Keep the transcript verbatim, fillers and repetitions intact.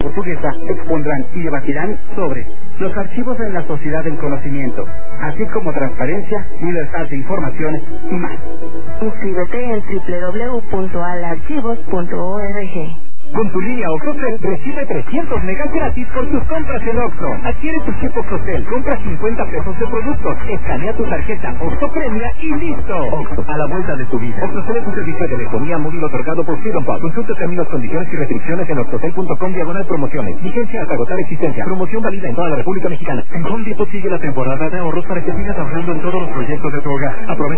portuguesa expondrán y debatirán sobre los archivos en la sociedad del conocimiento, así como transparencia, libertad de información y más. Inscríbete en doble u doble u doble u punto alarchivos punto org. Con tu línea OXXOCEL recibe trescientos megas gratis por tus compras en Oxxo. Adquiere tu chip OXXOCEL, compra cincuenta pesos de productos, escanea tu tarjeta Oxxo Premia y listo. Oxxo, a la vuelta de tu vida. OXXOCEL es un servicio de telefonía móvil otorgado por Freedom Pub. Consulta términos, condiciones y restricciones en oxxocel punto com diagonal promociones. Vigencia hasta agotar existencia. Promoción válida en toda la República Mexicana. En Home Depot sigue la temporada de ahorros para que sigas ahorrando en todos los proyectos de tu hogar. Aprovecha